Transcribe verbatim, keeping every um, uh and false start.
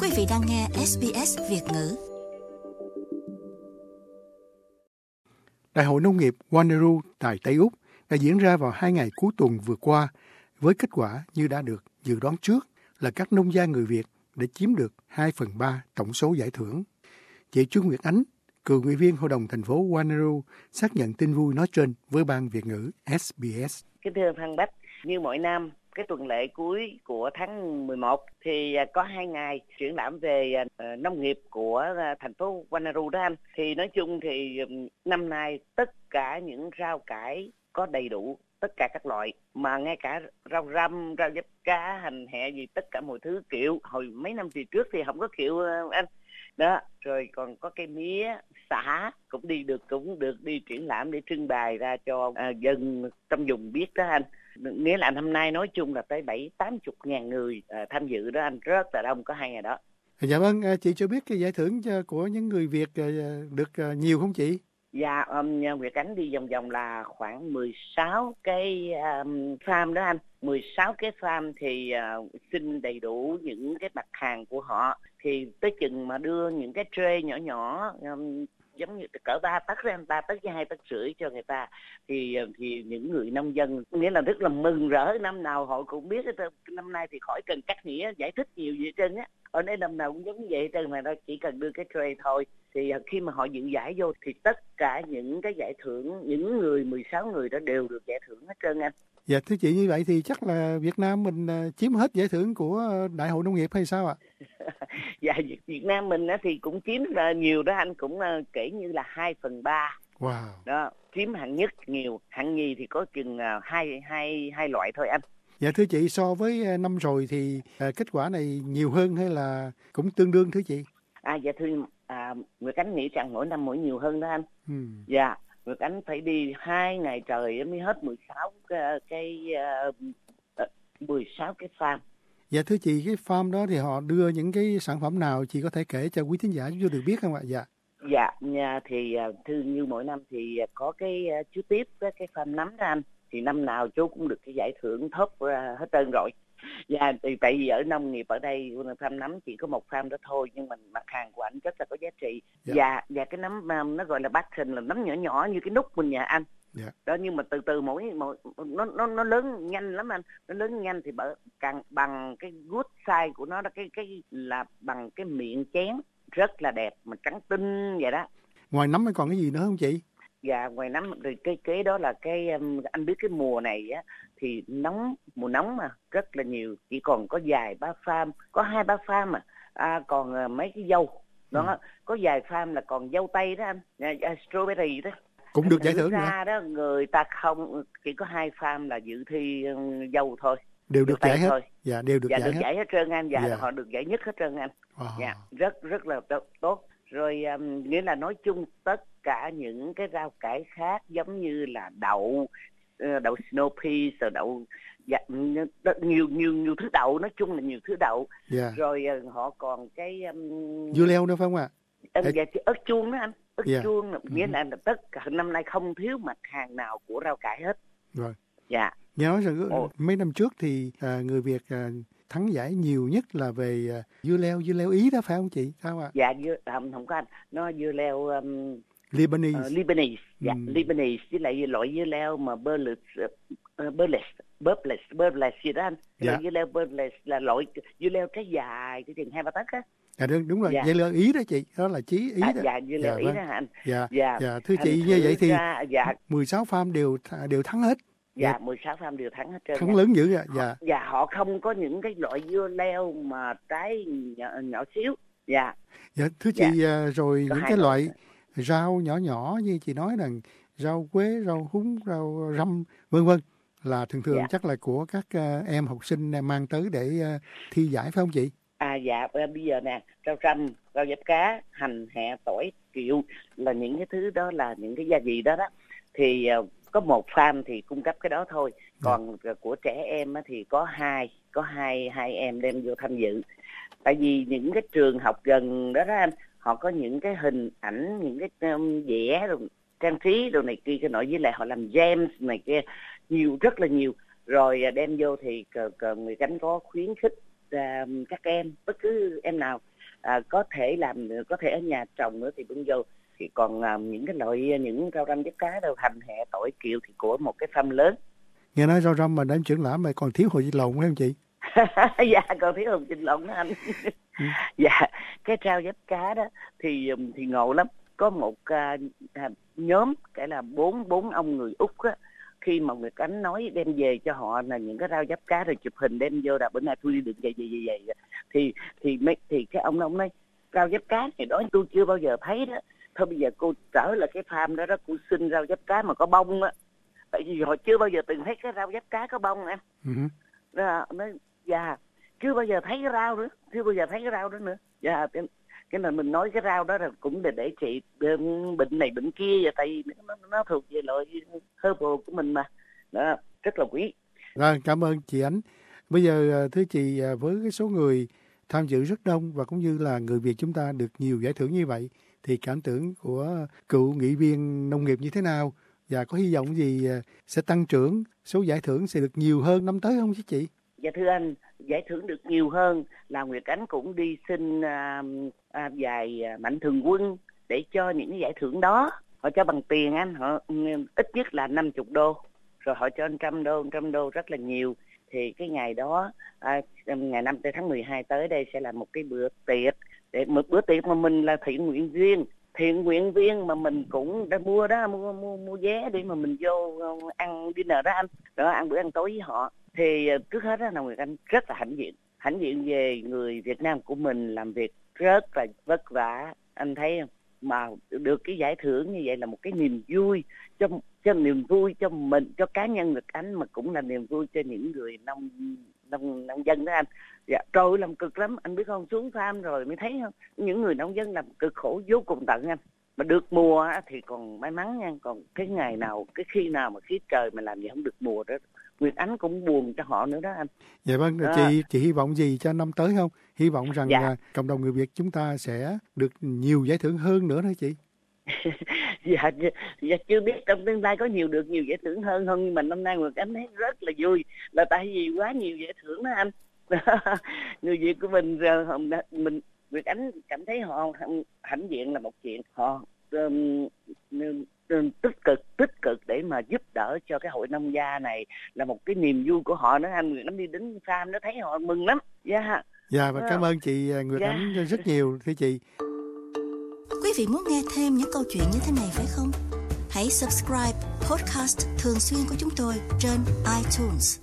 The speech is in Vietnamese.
Quý vị đang nghe ét bê ét Việt ngữ. Đại hội nông nghiệp Wanneroo tại Tây Úc đã diễn ra vào hai ngày cuối tuần vừa qua với kết quả như đã được dự đoán trước là các nông gia người Việt đã chiếm được hai phần ba tổng số giải thưởng. Chị Trương Nguyệt Ánh, cựu ủy viên Hội đồng thành phố Wanneroo, xác nhận tin vui nói trên với ban Việt ngữ ét bê ét. Kính thưa Phan Bách, như mỗi năm, cái tuần lễ cuối của tháng mười một thì có hai ngày triển lãm về nông nghiệp của thành phố Wanneroo đó anh. Thì nói chung thì năm nay tất cả những rau cải có đầy đủ tất cả các loại, mà ngay cả rau răm, rau diếp cá, hành hẹ gì tất cả mọi thứ kiểu hồi mấy năm về trước thì không có kiểu anh. Đó, rồi còn có cây mía, sả cũng đi được cũng được đi triển lãm để trưng bày ra cho à, dân trong vùng biết đó anh. Nghĩa là năm nay nói chung là tới bảy tám chục ngàn người à, tham dự đó anh, rất là đông, có hai ngày đó. Dạ vâng, chị cho biết cái giải thưởng của những người Việt được nhiều không chị? Dạ, um, Nguyệt Ánh đi vòng vòng là khoảng mười sáu cái um, farm đó anh. mười sáu cái farm thì uh, xin đầy đủ những cái mặt hàng của họ. Thì tới chừng mà đưa những cái tray nhỏ nhỏ um, giống như cỡ ba tấc ra, ba tấc với hai tấc rưỡi cho người ta, thì thì những người nông dân nghĩa là rất là mừng rỡ, năm nào họ cũng biết. Năm nay thì khỏi cần cắt nghĩa giải thích nhiều gì hết trơn á, ở đây năm nào cũng giống như vậy hết trơn, mà nó chỉ cần đưa cái tray thôi. Thì khi mà họ dự giải vô thì tất cả những cái giải thưởng, những người mười sáu người đó đều được giải thưởng hết trơn anh. Dạ thưa chị, như vậy thì chắc là Việt Nam mình chiếm hết giải thưởng của Đại hội Nông nghiệp hay sao ạ? Dạ Việt Nam mình thì cũng chiếm là nhiều đó anh, cũng kể như là hai phần ba. Wow. Đó, chiếm hạng nhất nhiều, hạng nhì thì có chừng hai hai hai loại thôi anh. Dạ thưa chị, so với năm rồi thì kết quả này nhiều hơn hay là cũng tương đương thưa chị? À dạ thưa à, Nguyệt Ánh nghĩ rằng mỗi năm mỗi nhiều hơn đó anh. Ừ. Dạ, Nguyệt Ánh phải đi hai ngày trời mới hết mười sáu cái, cái uh, mười sáu cái farm. Dạ thưa chị, cái farm đó thì họ đưa những cái sản phẩm nào, chị có thể kể cho quý thính giả chúng tôi được biết không ạ? Dạ. Dạ, thì thưa như mỗi năm thì có cái chú tiếp cái, cái farm nấm đó anh, thì năm nào chú cũng được cái giải thưởng top uh, hết trơn rồi. Dạ, thì tại vì ở nông nghiệp ở đây farm nấm chỉ có một farm đó thôi, nhưng mà mặt hàng của anh rất là có giá trị. Dạ, và, và cái nấm nó gọi là bacon, là nấm nhỏ nhỏ như cái nút mình nhà anh. Dạ. Đó, nhưng mà từ từ mỗi, mỗi nó nó nó lớn nhanh lắm anh, nó lớn nhanh thì càng bằng cái good size của nó, cái cái là bằng cái miệng chén rất là đẹp mà trắng tinh vậy đó. Ngoài nấm còn cái gì nữa không chị? Dạ, ngoài nấm thì cái kế đó là cái anh biết cái mùa này á thì nóng, mùa nóng mà rất là nhiều, chỉ còn có vài ba farm, có hai ba farm mà à, còn mấy cái dâu đó, ừ. Có vài farm là còn dâu tây đó anh, à, strawberry đó cũng được giải thưởng ra đó, người ta không, chỉ có hai farm là dự thi um, dâu thôi, đều được giải hết thôi. Dạ, đều được dạ, giải được hết. giải hết trơn anh. Dạ, dạ. Họ được giải nhất hết trơn anh. Wow. Dạ, rất rất là tốt. Rồi um, nghĩa là nói chung tất cả những cái rau cải khác giống như là đậu, đậu snow peas, rồi đậu, dạ, nhiều nhiều nhiều thứ đậu, nói chung là nhiều thứ đậu. Yeah. Rồi uh, họ còn cái um, dưa leo nữa phải không ạ? À? Dạ, ớt chuông đó anh, ớt yeah. chuông, nghĩa là tất cả năm nay không thiếu mặt hàng nào của rau cải hết. Rồi. Dạ. Nghe nói rằng Ồ. mấy năm trước thì à, người Việt à, thắng giải nhiều nhất là về à, dưa leo, dưa leo Ý đó phải không chị? Sao ạ? Dạ, dưa, không, không có anh, nó dưa leo um, Lebanese. Uh, Lebanese, dạ, ừ. Lebanese, với lại loại dưa leo mà Burles, uh, Burles, Burles, Burles gì đó anh. Dạ. Dưa leo Burles là loại dưa leo trái dài, cái chừng hai ba tấc á. À đúng, đúng rồi, dạ. dưa leo Ý đó chị, đó là chí Ý à, đó. Dạ, dưa leo dạ, Ý vâng. đó hả anh? Dạ, dạ. dạ. Thưa anh chị, như vậy thì ra, dạ. mười sáu farm đều đều thắng hết. Dạ, mười sáu farm đều thắng hết trơn. Thắng lớn dữ ạ. Dạ. Dạ, họ không có những cái loại dưa leo mà trái nhỏ, nhỏ xíu. Dạ. Dạ, thưa chị, dạ. rồi có những cái loại nữa. Rau nhỏ nhỏ như chị nói rằng rau quế, rau húng, rau răm, vân vân là thường thường dạ. chắc là của các uh, em học sinh mang tới để uh, thi giải phải không chị? À dạ, bây giờ nè, rau răm, rau diếp cá, hành, hẹ, tỏi, kiệu là những cái thứ đó, là những cái gia vị đó đó. Thì uh, có một farm thì cung cấp cái đó thôi. Còn dạ. của trẻ em thì có hai, có hai hai em đem vô tham dự. Tại vì những cái trường học gần đó đó anh, họ có những cái hình ảnh, những cái um, vẽ rồi trang trí đồ này kia, cái nội với lại họ làm gems này kia nhiều, rất là nhiều. Rồi đem vô thì cờ, cờ người Cánh có khuyến khích uh, các em, bất cứ em nào à, có thể làm có thể ở nhà trồng nữa thì bưng vô. Thì còn à, những cái loại những rau răm diếp cá đâu, hành, hẹ, tỏi, kiệu thì của một cái farm lớn. Nghe nói rau răm mà đến triển lãm mà còn thiếu hồ vịt lộn phải không chị? Dạ còn thiếu hồ vịt lộn đó anh. Ừ. Dạ cái rau diếp cá đó thì thì ngộ lắm. Có một à, nhóm cái là bốn bốn ông người Úc á, khi mà Nguyệt Ánh nói đem về cho họ là những cái rau diếp cá rồi chụp hình đem vô là bữa nay tôi đi được vậy vậy vậy vậy thì thì mấy thì cái ông ông nói rau diếp cá thì đó tôi chưa bao giờ thấy đó. Thôi bây giờ cô trở lại cái farm đó đó, cô xin rau diếp cá mà có bông á, tại vì họ chưa bao giờ từng thấy cái rau diếp cá có bông em. Uh-huh. Đó, nói dạ chưa bao giờ thấy cái rau nữa, chưa bao giờ thấy cái rau đó nữa. Dạ cái, cái là mình nói cái rau đó là cũng để để trị bệnh này bệnh kia vậy, tại vì nó, nó thuộc về loại herbal của mình mà. Đó, rất là quý. Rồi, cảm ơn chị Ánh. Bây giờ thưa chị, với cái số người tham dự rất đông và cũng như là người Việt chúng ta được nhiều giải thưởng như vậy, thì cảm tưởng của cựu nghị viên nông nghiệp như thế nào và có hy vọng gì sẽ tăng trưởng, số giải thưởng sẽ được nhiều hơn năm tới không chứ chị? Dạ thưa anh, giải thưởng được nhiều hơn là Nguyệt Ánh cũng đi xin à, à, vài mạnh thường quân để cho những cái giải thưởng đó. Họ cho bằng tiền anh, họ ít nhất là năm mươi đô, rồi họ cho trăm đô, trăm đô rất là nhiều. Thì cái ngày đó, à, ngày năm tháng mười hai tới đây sẽ là một cái bữa tiệc, để một bữa tiệc mà mình là thiện nguyện viên, thiện nguyện viên mà mình cũng đã mua đó, mua mua mua vé để mà mình vô ăn dinner đó anh, đó ăn bữa ăn tối với họ. Thì trước hết đó là Nguyệt Anh rất là hãnh diện, hãnh diện về người Việt Nam của mình làm việc rất là vất vả, anh thấy không? Mà được cái giải thưởng như vậy là một cái niềm vui cho cho niềm vui cho mình, cho cá nhân Nguyệt Ánh, mà cũng là niềm vui cho những người nông nông nông dân đó anh. Dạ, trời làm cực lắm, anh biết không, xuống farm rồi mới thấy không, những người nông dân làm cực khổ vô cùng tận anh. Mà được mùa thì còn may mắn nha, còn cái ngày nào, cái khi nào mà khí trời mà làm gì không được mùa đó, Nguyệt Ánh cũng buồn cho họ nữa đó anh. Dạ vâng, đó. chị chị hy vọng gì cho năm tới không? Hy vọng rằng dạ. là cộng đồng người Việt chúng ta sẽ được nhiều giải thưởng hơn nữa đó chị. dạ, dạ chưa biết trong tương lai có nhiều được nhiều giải thưởng hơn không, nhưng mà năm nay Nguyệt Ánh thấy rất là vui, là tại vì quá nhiều giải thưởng đó anh. Người Việt của mình mình Nguyệt Ánh cảm thấy họ hãnh diện là một chuyện, họ um, um, tích cực tích cực để mà giúp đỡ cho cái hội nông gia này là một cái niềm vui của họ nữa anh. Nguyệt Ánh đi đến farm nó thấy họ mừng lắm. Dạ. Yeah. Dạ và yeah. Cảm ơn chị Nguyệt yeah. Ánh rất nhiều thưa chị. Quý vị muốn nghe thêm những câu chuyện như thế này phải không? Hãy subscribe podcast thường xuyên của chúng tôi trên iTunes.